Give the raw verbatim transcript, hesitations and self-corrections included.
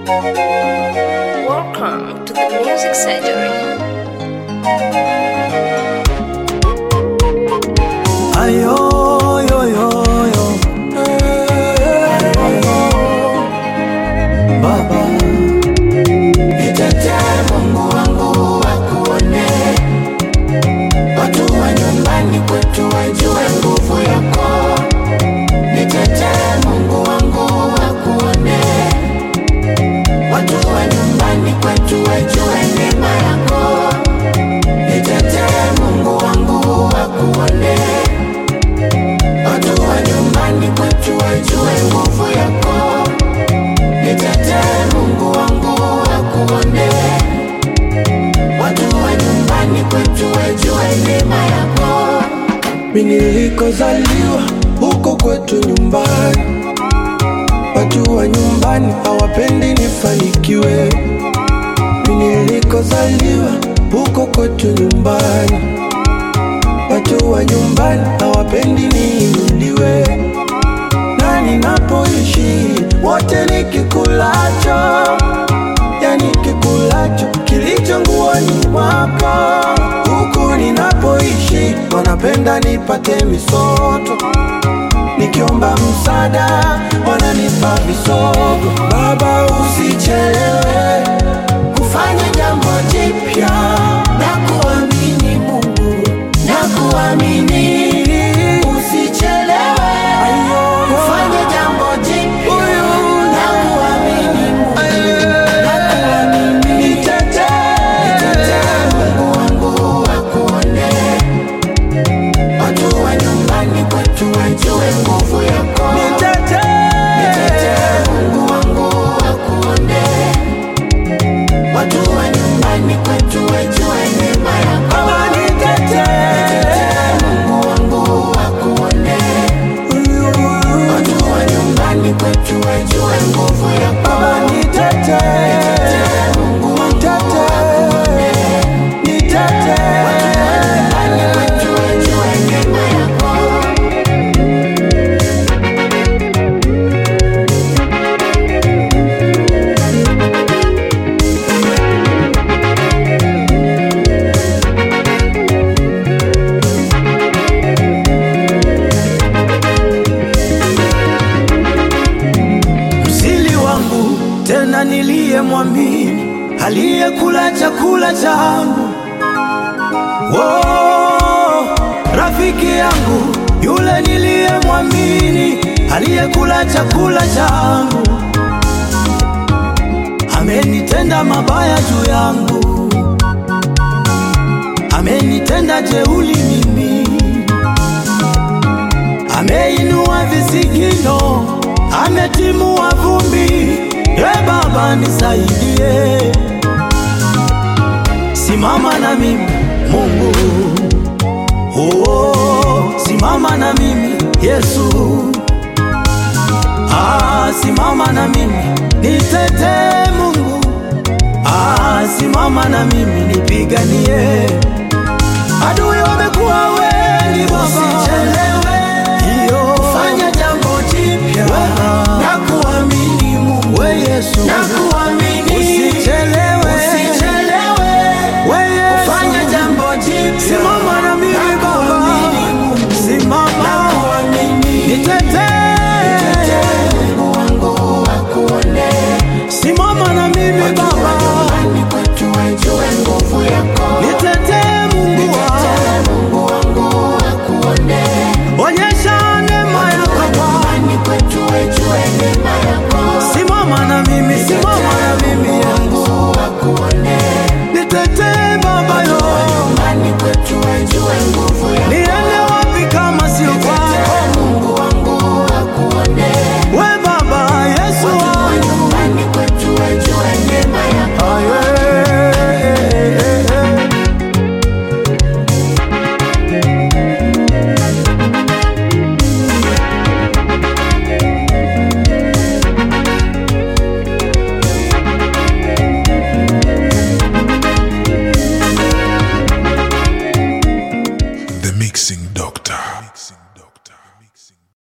Welcome to the Music Surgery. Ayo, yo, yo, yo. Baba, nitetee Mungu wangu wakuone, watu wa nyumbani kwetu wajue nguvu yako. Nitetee Mungu wangu wakuone, watu wa nyumbani kwetu wajue neema yako. Nitetee Mungu wangu wakuone, watu wa nyumbani kwetu wajue nguvu yako. Nitetee Mungu wangu wakuone, watu wa nyumbani kwetu wajue neema yako. mimi nilikozaliwa huko kwetu nyumbani, watu wa nyumbani hawapendi nifanikiwe. Mimi nilikozaliwa huko kwetu nyumbani, watu wa nyumbani hawapendi niinuliwe. Na ninapoishi wote nikikulacho, yani kikulacho kilicho nguoni mwako. Huku ninapoishi wanapenda nipate misoto, nikiomba msaada wananipa visogo. Baba, usichelewe Kufanya jambo jipya na kuamini Mungu, na kuamini. Usichelewe kufanya jambo jipya na kuamini Mungu, na kuamini. Nitetee Mungu wangu wakuone, watu wa nyumbani kwetu wajue nguvu yako. Nitetee Mungu wangu wakuone, watu wa nyumbani kwetu wajue neema yako. Nitetee Mungu wangu wakuone, watu wa nyumbani kwetu wajue nguvu yako. Nitetee Mungu wangu wakuone, watu wa nyumbani kwetu wajue neema yako. mzili wangu tena niliyemwamini, aliyekula chakula changu. Oh, rafiki yangu yule niliyemwamini, aliyekula chakula changu. Amenitenda mabaya juu yangu, amenitenda jeuli mimi, ameinua visigino, ametimua vumbi. E Baba nisaidie, simama na mimi Mungu. Oh, simama na mimi Yesu. Ah, simama na mimi nitetee Mungu. Ah, simama na mimi nipiganie. Adui wamekuwa wengi Baba,